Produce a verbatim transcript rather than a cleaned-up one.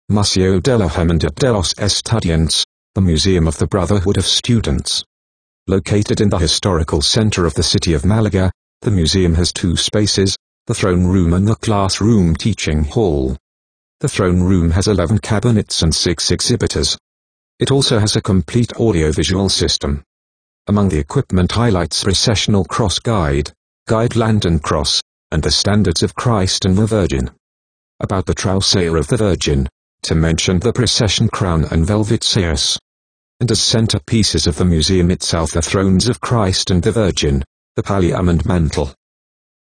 Museo de la Hermandad de los Estudiantes, the Museum of the Brotherhood of Students. Located in the historical center of the city of Malaga, the museum has two spaces, the throne room and the classroom teaching hall. The throne room has eleven cabinets and six exhibitors. It also has a complete audiovisual system. Among the equipment highlights processional cross guide, guide lantern cross, and the standards of Christ and the Virgin. About the trausail of the Virgin, to mention the procession crown and velvet sayas. And as centerpieces of the museum itself the thrones of Christ and the Virgin, the pallium and mantle.